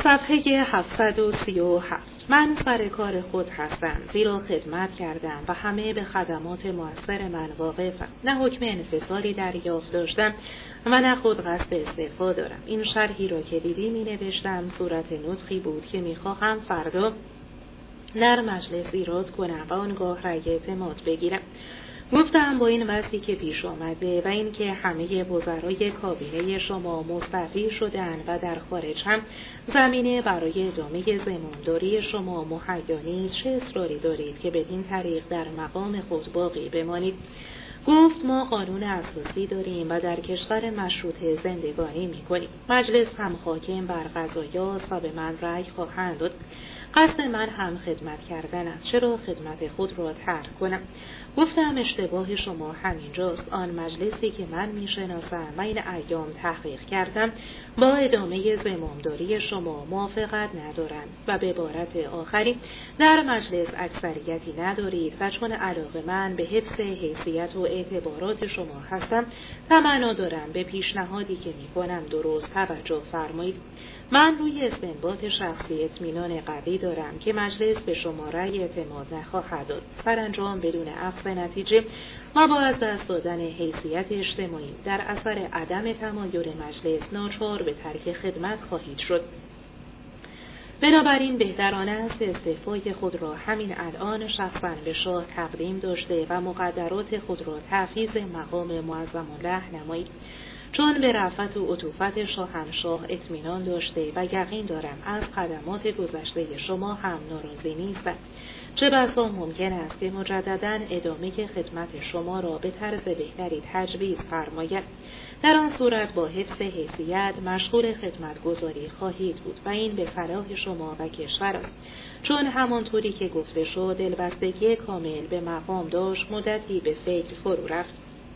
صفحه 737. من سر کار خود هستم، زیرا خدمت کردم و همه به خدمات مؤثر من واقفم. نه حکم انفصالی دریافت داشتم و نه خود قصد استعفا دارم. این شرحی را که دیدی می نوشتم صورت نطقی بود که می خواهم فردا در مجلس ایراد کنم و آنگاه رأی اعتماد بگیرم. گفتم با این وضعی که پیش آمده و اینکه همه وزرای کابینه شما مستعفی شدند و در خارج هم زمینه برای ادامه زمامداری شما مهیا نیست، چه اصراری دارید که بدین طریق در مقام خود باقی بمانید؟ گفت ما قانون اساسی داریم و در کشور مشروطه زندگانی می‌کنیم. مجلس هم حاکم بر قضایاست و به من رأی خواهند داد. قصد من هم خدمت کردن است، چرا خدمت خود را ترک کنم؟ گفتم اشتباه شما همینجاست. آن مجلسی که من میشناسم و این ایام تحقیق کردم با ادامه زمامداری شما موافقت ندارند و به عبارت آخری در مجلس اکثریتی ندارید و چون علاقه من به حفظ حیثیت و اعتبارات شما هستم تمنا دارم به پیشنهادی که میکنم درست توجه فرمایید. من روی استنباط شخصی اطمینان قوی دارم که مجلس به شما رأی اعتماد نخواهد داد. سرانجام بدون اخذ نتیجه و با از دست دادن حیثیت اجتماعی در اثر عدم تمایل مجلس ناچار به ترک خدمت خواهید شد. بنابراین بهتر آن است استعفای خود را همین الان شخصاً به شاه تقدیم داشته و مقدرات خود را تحفیظ مقام معظم الله نمایید. چون به رأفت و عطوفت شاهنشاه اطمینان داشته و یقین دارم از خدمات گذشته شما هم ناراضی نیستم. چه بسا ممکن است که مجدداً ادامه خدمت شما را به طرز بهتری تجویز فرماید. در آن صورت با حفظ حیثیت مشغول خدمتگزاری خواهید بود و این به فلاح شما و کشور است. چون همانطوری که گفته شد دلبستگی کامل به مقام داشت، مدتی به فکر فرو رفت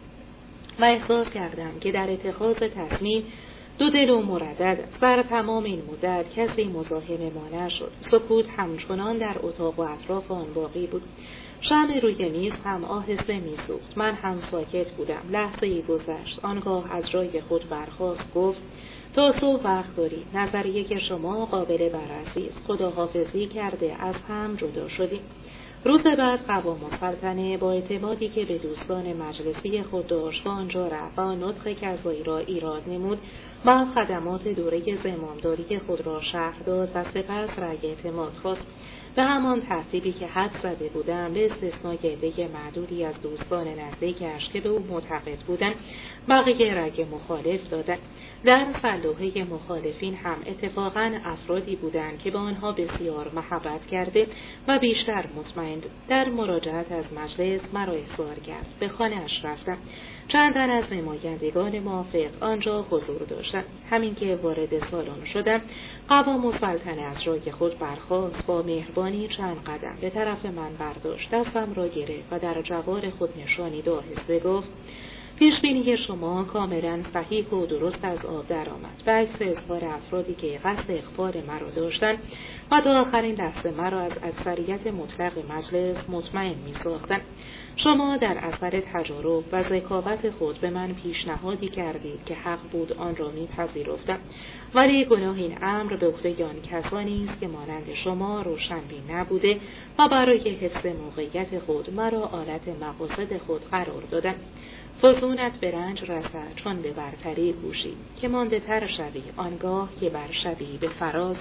و احساس کردم که در اتخاذ تصمیم دو دل و مردد. در تمام این مدت کسی مزاحم ما نشد. سکوت همچنان در اتاق و اطراف آن باقی بود. شمع روی میز هم آهسته میسوخت. من هم ساکت بودم. لحظه‌ای گذشت. آنگاه از جای خود برخاست. گفت تا صبح وقت داری. نظریه که شما قابل بررسی است. خداحافظی کرده از هم جدا شدیم. روز بعد قوام السلطنه با اعتمادی که به دوستان مجلسی خود داشت به آنجا رفت و نطق کذایی را ایراد نمود و خدمات دوره زمامداری خود را شرح داد و سپس رأی اعتماد خواست. به همان ترتیبی که حد زده بودم به استثنای عده معدودی از دوستان نزدیکش که به او معتقد بودند بقیه رأی مخالف دادند. در سلوحه مخالفین هم اتفاقاً افرادی بودند که به آنها بسیار محبت کرده و بیشتر مطمئن بود. در مراجعت از مجلس مرا احضار کرد. به خانه‌اش رفتم. چند تن از نمایندگان موافق آنجا حضور داشتند. همین که وارد سالن شدم قوام السلطنه از جای خود برخاست. با مهربانی چند قدم به طرف من برداشت، دستم را گرفت و در جوار خود نشانی آهسته گفت پیشبینی شما کاملا صحیح و درست از آب درآمد. به عکس اظهار افرادی که قصد اخبار مرا داشتند و تا آخرین لحظه مرا از اکثریت مطلق مجلس مطمئن می‌ساختند. شما در اثر تجارب و ذکاوت خود به من پیشنهادی کردید که حق بود آن را میپذیرفتم، ولی گناه این امر به عهده آن کسانی است که مانند شما روشنبین نبوده و برای حفظ موقعیت خود مرا آلت مقاصد خود قرار دادند. فزونت به رنج رسد چون به برتری کوشی که مانده تر شوی آنگاه که بر شوی به فراز.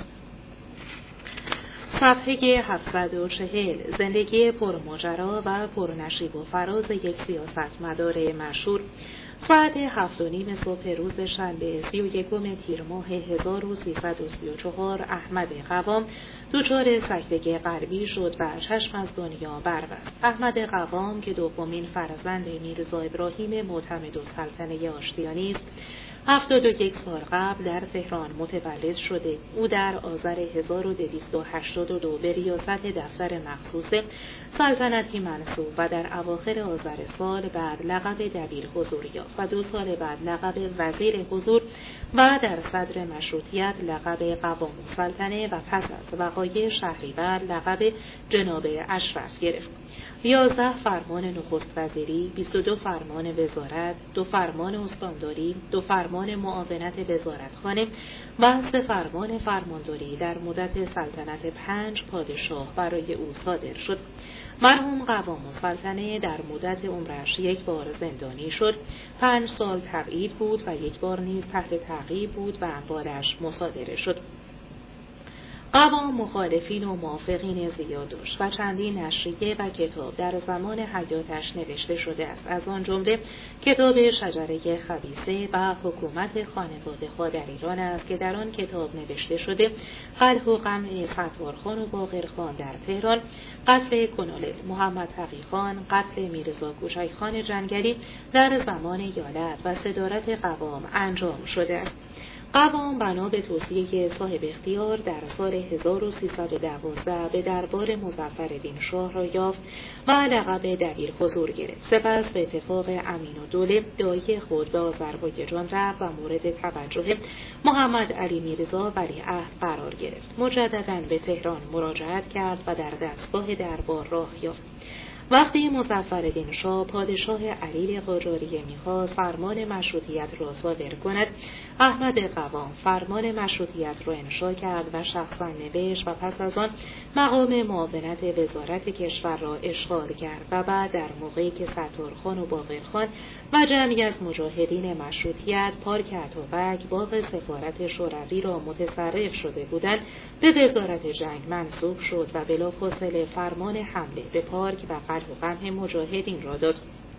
صفحه 740. زندگی پرماجرا و پرنشیب و فراز یک سیاستمدار مشهور. ساعت 7:30 صبح روز شنبه 31 تیر ماه 1334 احمد قوام دچار سکته قلبی شد و چشم از دنیا بربست. احمد قوام که دومین فرزند میرزا ابراهیم معتمدالسلطنه آشتیانی است، 71 سال قبل در تهران متولد شده. او در آذر 1282 به ریاست دفتر مخصوص سلطنتی منصوب و در اواخر آذر سال بعد لقب دبیر حضور یافت و 2 سال بعد لقب وزیر حضور و در صدر مشروطیت لقب قوام السلطنه و پس از وقایع شهریور لقب جناب اشرف گرفت. 11 فرمان نخست وزیری، 22 فرمان وزارت، 2 فرمان استانداری، 2 فرمان معاونت وزارتخانه و 3 فرمان فرمانداری در مدت سلطنت 5 پادشاه برای او صادر شد. مرحوم قوام السلطنه در مدت عمرش 1 بار زندانی شد، 5 سال تبعید بود و 1 بار نیز تحت تعقیب بود و اموالش مصادره شد. قوام مخالفین و موافقین زیاد داشت و چندین نشریه و کتاب در زمان حیاتش نوشته شده است، از آن جمله کتاب شجره خبیثه و حکومت خانواده ها در ایران است که در آن کتاب نوشته شده قلع و قمع ستارخان و باقرخان در تهران، قتل کنال محمد تقی خان، قتل میرزا کوچک خان جنگلی در زمان یالت و صدارت قوام انجام شده است. قوام بنا به توصیه صاحب اختیار در سال 1312 به دربار مظفرالدین شاه را یافت و لقب دبیر حضور گرفت. سپس به اتفاق امین الدوله دایی خود به آذربایجان رفت و مورد توجه محمد علی میرزا ولیعهد قرار گرفت. مجددا به تهران مراجعت کرد و در دستگاه دربار راه یافت. وقتی مظفرالدین شاه پادشاه علیل قاجاریه می‌خواست فرمان مشروطیت را صادر کند، احمد قوام فرمان مشروطیت را انشا کرد و شخصا نوشت و پس از آن مقام معاونت وزارت کشور را اشغال کرد و بعد در موقعی که ستارخان و باقرخان و جمعی از مجاهدین مشروطیت پارک اتابک باغ سفارت شوروی را متصرف شده بودند، به وزارت جنگ منصوب شد و بلافاصله فرمان حمله به پارک و قلع و قمع مجاهدین را داد.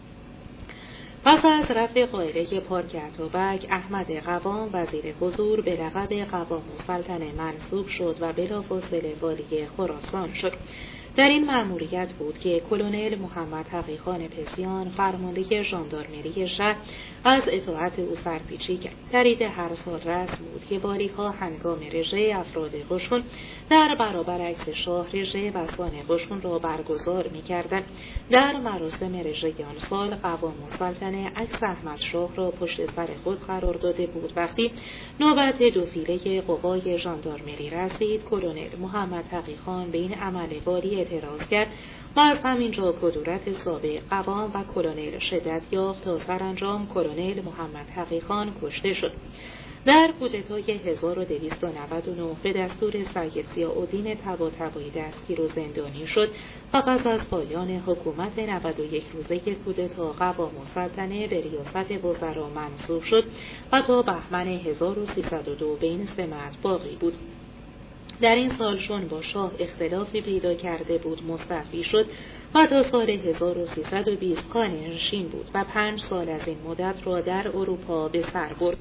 پس از رفع قائله پارک اتابک، احمد قوام وزیر حضور به لقب قوام السلطنه منصوب شد و بلافاصله والی خراسان شد. در این مأموریت بود که کلونل محمد تقی خان پسیان فرمانده ژاندارمری شهر از اطاعت او سرپیچی کرد. در عید هر سال رسم بود که والی‌ها هنگام رژه افراد قشون در برابر عکس شاه رژه بسان قشون را برگزار می‌کردند. در مراسم رژه آن سال قوام السلطنه عکس احمد شاه را پشت سر خود قرار داده بود. وقتی نوبت دو فیله قوای ژاندارمری رسید، کلونل محمد تقی خان به این عمل والی اعتراض کرد و از همینجا کدورت سابق قوام و کلونل شدت یافت تا سرانجام کلونل محمد تقی خان کشته شد. در کودتای 1299 به دستور سید ضیاءالدین طباطبایی دستگیر و زندانی شد و پس از پایان حکومت 91 روزه کودتا قوام السلطنه به ریاست وزرا منصوب شد و تا بهمن 1302 به این سمت باقی بود. در این سال چون با شاه اختلافی پیدا کرده بود مستعفی شد و تا سال 1320 خانه‌نشین بود و 5 سال از این مدت را در اروپا به سر برد.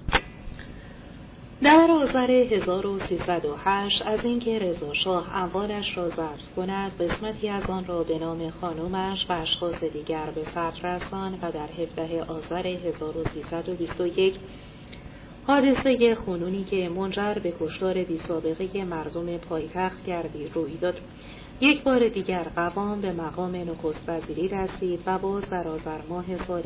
در آذر 1308 از اینکه رضا شاه اموالش را ضبط کند، قسمتی از آن را به نام خانمش و اشخاص دیگر به ثبت رساند و در 17 آذر 1321 حادثه خونینی که منجر به کشتار بی‌سابقه مردم پایتخت گردی روی داد. یک بار دیگر قوام به مقام نخست وزیری رسید و باز در آذر ماه سال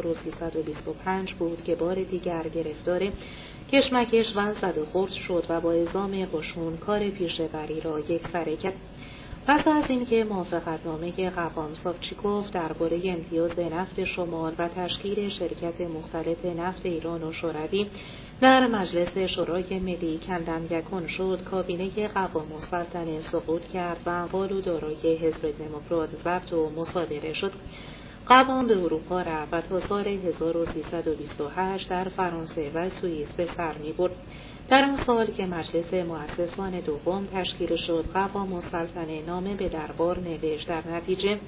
1325 بود که بار دیگر گرفتار کشمکش و زد و خورد شد و با اعزام قشون کار پیشه‌وری را یکسره کرد. پس از اینکه موافقتنامه قوام ساوچیکوف درباره امتیاز نفت شمال و تشکیل شرکت مختلط نفت ایران و شوروی در مجلس شورای ملی کندم یکون شد، کابینه قوام السلطنه سقوط کرد و اموال و دارایی حزب دموکرات ضبط و مصادره شد. قوام به اروپا رفت و تا سال 1328 در فرانسه و سوئیس به سر می‌برد. در آن سال که مجلس مؤسسان دوم تشکیل شد، قوام السلطنه نامه به دربار نوشت. در نتیجه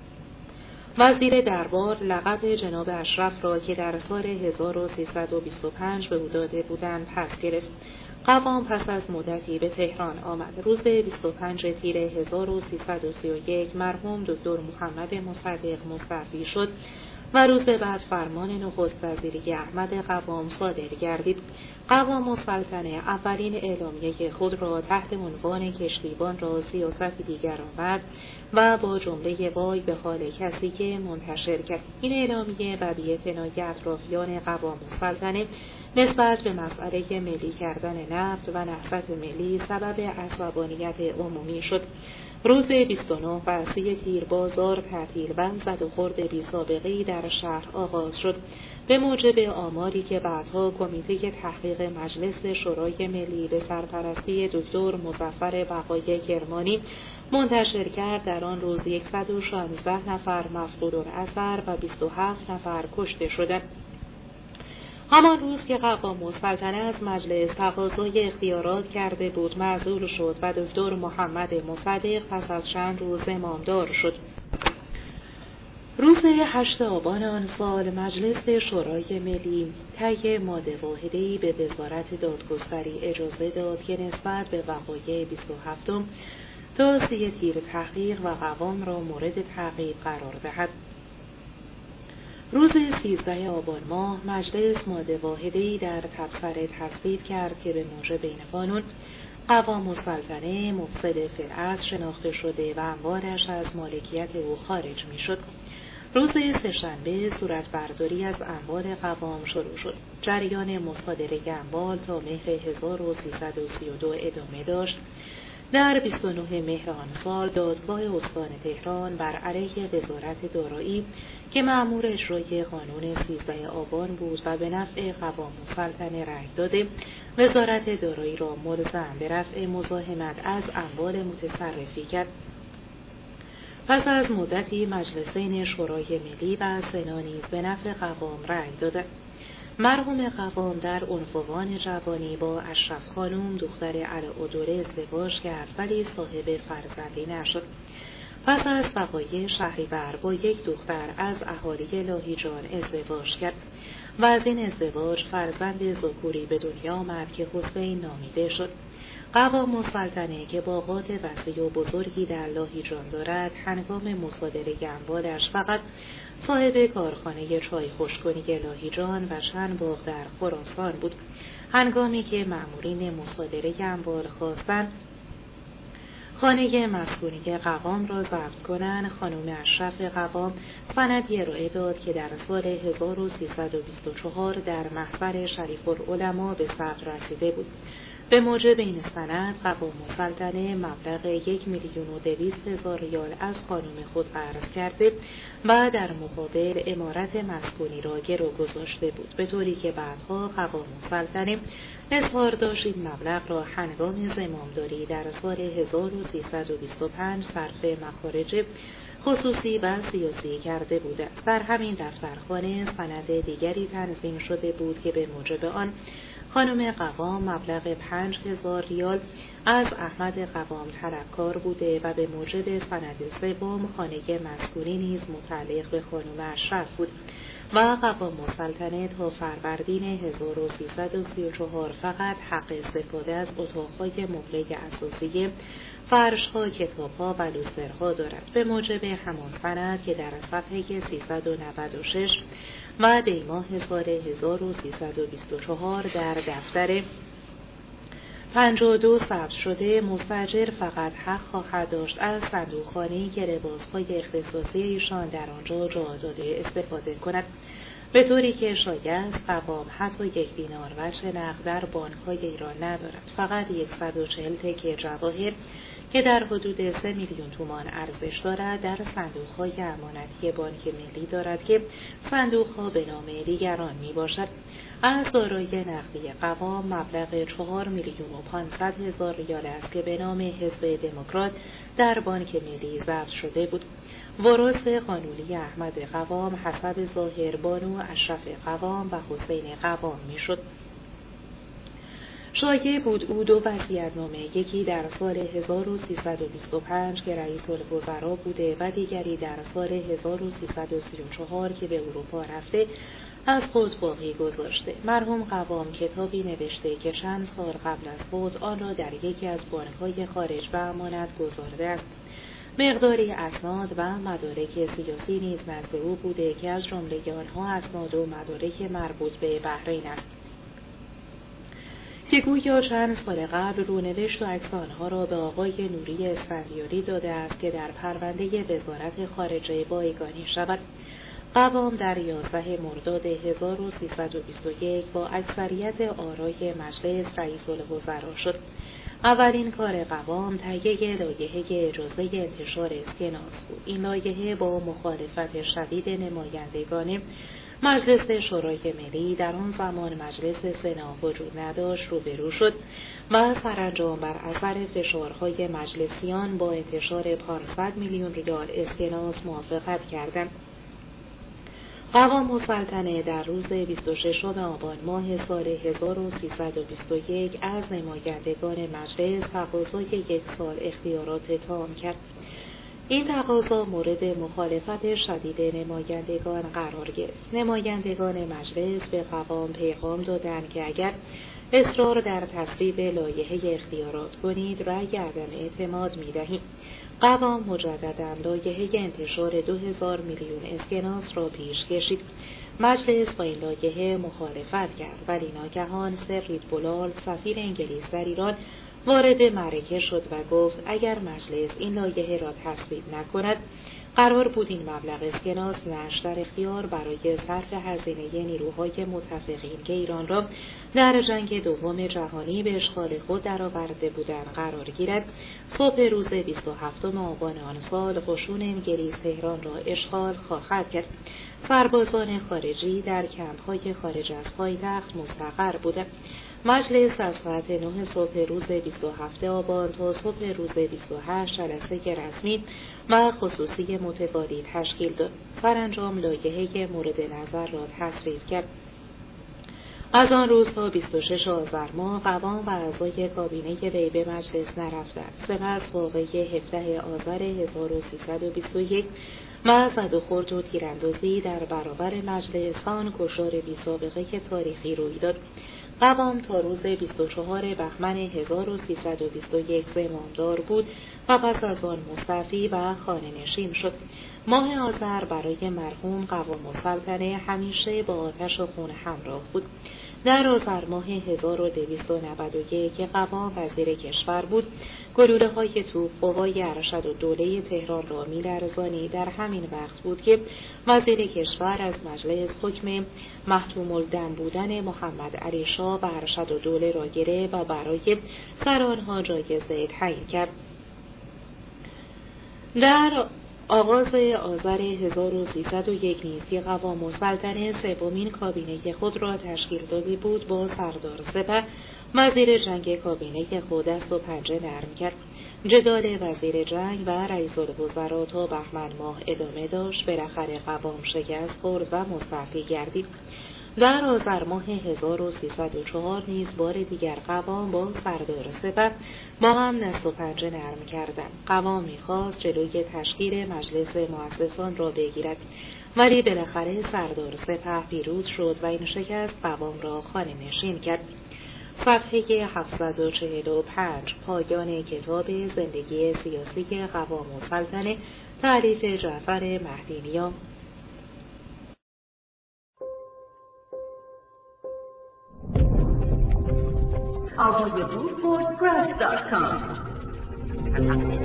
وزیر دربار لقب جناب اشرف را که در سال 1325 به او داده بودند پس گرفت. قوام پس از مدتی به تهران آمد. روز 25 تیر 1331 مرحوم دکتر محمد مصدق مستعفی شد و روز بعد فرمان نخست وزیری احمد قوام صادر گردید. قوام السلطنه اولین اعلامیه خود را تحت عنوان کشتیبان را سیاست دیگر آمد و با جمله وای به حال کسی که منتشر کرد. این اعلامیه و بی‌اعتنای اطرافیان قوام السلطنه نسبت به مسئله ملی کردن نفت و نهضت ملی سبب عصبانیت عمومی شد. روز 29 بسته تیر بازار تعطیل بند زد و خورد بی سابقه‌ای در شهر آغاز شد. به موجب آماری که بعدها کمیته تحقیق مجلس شورای ملی به سرپرستی دکتر مظفر بقای کرمانی منتشر کرد، در آن روز 116 نفر مفقودالاثر و 27 نفر کشته شدند. همان روز که قوام السلطنه از مجلس تقاضای اختیارات کرده بود معزول شد و دکتر محمد مصدق پس از چند روز زمامدار شد. روز 8 آبان آن سال مجلس شورای ملی طی ماده واحده‌ای به وزارت دادگستری اجازه داد که نسبت به وقایع 27 تا 30 تیر تحقیق و قوام را مورد تعقیب قرار دهد. روز 13 آبان ماه مجلس ماده واحده‌ای در تبصره تصویب کرد که به موجب این قانون قوام السلطنه مفسد فی الاصل شناخته شده و اموالش از مالکیت او خارج می‌شد. روز سه‌شنبه صورتبرداری از اموال قوام شروع شد. جریان مصادره اموال تا مهر 1332 ادامه داشت. در 29 مهر آن سال دادگاه استان تهران بر علیه وزارت دارایی که مأمور اجرای قانون 13 آبان بود و به نفع قوام السلطنه رأی داده، وزارت دارایی را ملزم به رفع مزاحمت از اموال متصرفی کرد. پس از مدتی مجلسین شورای ملی و سنا نیز به نفع قوام رأی دادند. مرحوم قوام در عنفوان جوانی با اشرف خانم دختر علی‌الدوله ازدواج کرد ولی صاحب فرزندی نشد. پس از وقایع شهریور با یک دختر از اهالی لاهیجان ازدواج کرد و از این ازدواج فرزند ذکوری به دنیا آمد که حسین نامیده شد. قوام السلطنه که باغات وسیع و بزرگی در لاهیجان دارد، هنگام مصادره اموالش فقط صاحب کارخانه چای خوشگونی لاهیجان و چند باغ در خراسان بود. هنگامی که مأمورین مصادره اموال خواستند خانه مسکونی قوام را ضبط کنند، خانم اشرف قوام سندی ارائه داد که در سال 1324 در محضر شریف العلماء به ثبت رسیده بود. به موجب این سند قوام السلطنه مبلغ 1,200,000 ریال از خانم خود قرض کرده و در مقابل عمارت مسکونی را گرو گذاشته بود، به طوری که بعدها قوام السلطنه اظهار داشت این مبلغ را هنگام زمامداری در سال 1325 صرف مخارج خصوصی و سیاسی کرده بود. در همین دفترخانه سند دیگری تنظیم شده بود که به موجب آن خانم قوام مبلغ 5,000 ریال از احمد قوام طلبکار بوده و به موجب سند سوم خانه مسکونی نیز متعلق به خانم اشرف بود و قوام السلطنه تا فروردین 1334 فقط حق استفاده از اتاق‌های مبله اساسیه، فرش‌ها، کتاب‌ها و لوسترها دارد. به موجب همان سند که در صفحه 396 و دیماه سال 1324 در دفتر 52 ثبت شده، مستاجر فقط حق خواهد داشت از صندوقخانه‌ای که لباس‌های اختصاصی ایشان در آنجا جا داده استفاده کند، به طوری که شایست قوام حتی 1 دینار وجه نقد در بانک‌های ایران ندارد. فقط 140 تکه جواهر که در حدود 3 میلیون تومان ارزش دارد در صندوق‌های امانتی بانک ملی دارد که صندوق‌ها به نام دیگران میباشد. از دارایی نقدی قوام مبلغ 4,500,000 ریال است که به نام حزب دموکرات در بانک ملی ضبط شده بود. وارث قانونی احمد قوام حسب ظاهر بانو اشرف قوام و حسین قوام میشد. شایع بود او دو وصیت‌نامه، یکی در سال 1325 که رئیس الوزراء بوده و دیگری در سال 1334 که به اروپا رفته از خود باقی گذاشته. مرحوم قوام کتابی نوشته که چند سال قبل از فوت آن را در یکی از بانک‌های خارج به امانت گذارده است. مقداری اسناد و مدارک سیاسی نیز نزد او بوده که از جمله آنها اسناد و مدارک مربوط به بحرین است که گویا چند سال قبل رونوشت و عکس آنها را به آقای نوری اسفندیاری داده است که در پرونده وزارت خارجه بایگانی شود. قوام در 11 مرداد 1321 با اکثریت آرای مجلس رئیس الوزراء شد. اولین کار قوام تهیه لایحه اجازه انتشار اسکناس بود. این لایحه با مخالفت شدید نمایندگان مجلس شورای ملی، در آن زمان مجلس سنا وجود نداشت، روبرو شد و سرانجام بر اثر فشارهای مجلسیان با انتشار 500 میلیون ریال اسکناس موافقت کردند. قوام السلطنه در روز 26 آبان ماه سال 1321 از نمایندگان مجلس تقاضای 1 سال اختیارات تام کرد. این تقاضا مورد مخالفت شدید نمایندگان قرار گرفت. نمایندگان مجلس به قوام پیغام دادند که اگر اصرار در تصویب لایحه اختیارات کنید، رأی عدم اعتماد می‌دهیم. قوام مجدداً لایحه انتشار 2000 میلیون اسکناس را پیش کشید. مجلس با این لایحه مخالفت کرد، ولی ناگهان سر ریدبولال، سفیر انگلیس در ایران، وارد معرکه شد و گفت اگر مجلس این لایحه را تصویب نکند، قرار بود این مبلغ اسکناس نشر در اختیار برای صرف هزینه نیروهای متفقین که ایران را در جنگ دوم جهانی به اشغال خود درآورده بودند قرار گیرد. صبح روز 27 آبان آن سال قشون انگلیس تهران را اشغال خواهد کرد. سربازان خارجی در کمپ‌های خارج از پایتخت مستقر بودند. مجلس از ساعت 9 صبح روز 27 آبان تا صبح روز 28 جلسه رسمی و خصوصی متوالی تشکیل داد. سرانجام لایحه مورد نظر را تصویب کرد. از آن روز تا 26 آذر ماه قوام و اعضای کابینه وی به مجلس نرفتند. سپس واقعه 17 آذر 1321 و زد و خورد و تیراندازی در برابر مجلس آن کشتار بی‌سابقه تاریخی روی داد. قوام تا روز 24 بهمن 1321 زمامدار بود و پس از آن مستعفی و خانه‌نشین شد. ماه آذر برای مرحوم قوام السلطنه همیشه با آتش و خون همراه بود. در آذر ماه 1291 که قوام وزیر کشور بود، گلوله‌های توپ قوای ارشدالدوله تهران را می‌لرزانید. در همین وقت بود که وزیر کشور از مجلس حکم محتوم الدم بودن محمد علی شاه و ارشدالدوله را گرفت و برای سر آنها جایزه تعیین کرد. در آغاز آذر 1301 نیز که قوام السلطنه سومین کابینه خود را تشکیل داده بود، با سردار سپه وزیر جنگ کابینه خود دست و پنجه نرم کرد. جدال وزیر جنگ و رئیس الوزراء تا بهمن ماه ادامه داشت. بالاخره قوام شکست خورد و مستعفی گردید. در آذر ماه 1304 نیز بار دیگر قوام با سردار سپه با هم دست و پنجه نرم کردند. قوام می‌خواست جلوی تشکیل مجلس مؤسسان را بگیرد، ولی بالاخره سردار سپه پیروز شد و این شکست قوام را خانه‌نشین کرد. صفحه 745. پایان کتاب زندگی سیاسی قوام السلطنه، تألیف جعفر مهدی نیا. audiobook.press.com